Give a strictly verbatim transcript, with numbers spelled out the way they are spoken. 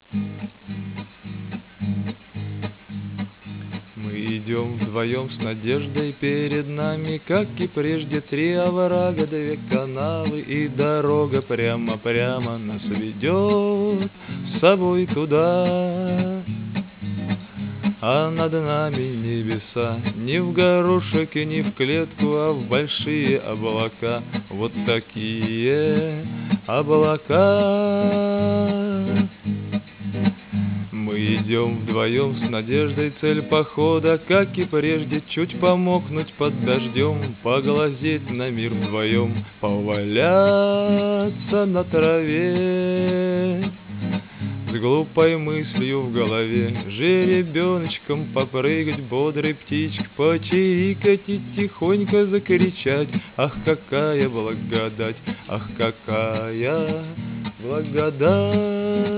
Мы идем вдвоем с надеждой, перед нами, как и прежде, три оврага, две канавы и дорога прямо-прямо нас ведет с собой туда. А над нами небеса, не в горошек и не в клетку, а в большие облака, вот такие облака. Мы идем вдвоем с надеждой, цель похода, как и прежде, чуть помокнуть под дождем, поглазеть на мир вдвоем, поваляться на траве. С глупой мыслью в голове жеребеночком попрыгать, бодрой птичкой почирикать и тихонько закричать: ах, какая благодать, ах, какая благодать.